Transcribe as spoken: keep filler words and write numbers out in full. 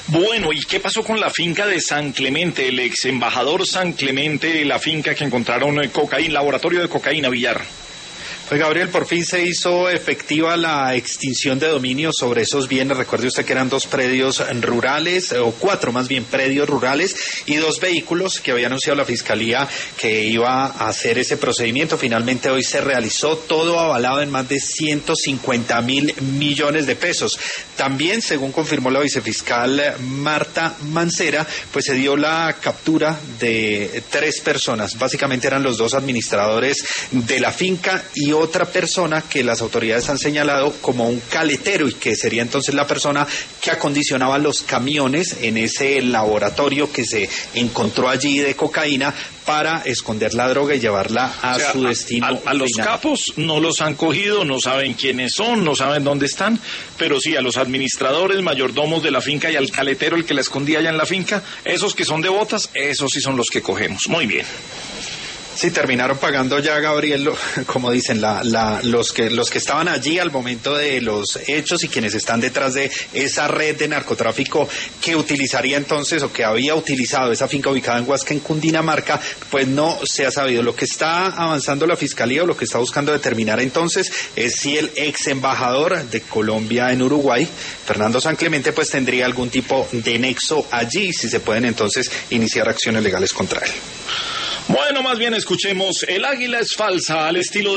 Bueno, ¿y qué pasó con la finca de San Clemente, el ex embajador San Clemente, la finca que encontraron cocaína, laboratorio de cocaína, Villar? Pues Gabriel, por fin se hizo efectiva la extinción de dominio sobre esos bienes. Recuerde usted que eran dos predios rurales, o cuatro más bien predios rurales, y dos vehículos que había anunciado la Fiscalía que iba a hacer ese procedimiento. Finalmente hoy se realizó, todo avalado en más de ciento cincuenta mil millones de pesos. También, según confirmó la vicefiscal Marta Mancera, pues se dio la captura de tres personas. Básicamente eran los dos administradores de la finca y otra persona que las autoridades han señalado como un caletero, y que sería entonces la persona que acondicionaba los camiones en ese laboratorio que se encontró allí de cocaína para esconder la droga y llevarla a, o sea, su destino. A, a, a los capos no los han cogido, no saben quiénes son, no saben dónde están, pero sí a los administradores, mayordomos de la finca y al caletero, el que la escondía allá en la finca, esos que son de botas, esos sí son los que cogemos. Muy bien. Sí, terminaron pagando ya, Gabriel, como dicen, la, la, los que los que estaban allí al momento de los hechos y quienes están detrás de esa red de narcotráfico que utilizaría entonces, o que había utilizado esa finca ubicada en Huasca, en Cundinamarca, pues no se ha sabido. Lo que está avanzando la Fiscalía, o lo que está buscando determinar entonces, es si el ex embajador de Colombia en Uruguay, Fernando San Clemente, pues tendría algún tipo de nexo allí, si se pueden entonces iniciar acciones legales contra él. Bueno, más bien escuchemos El Águila es falsa, al estilo de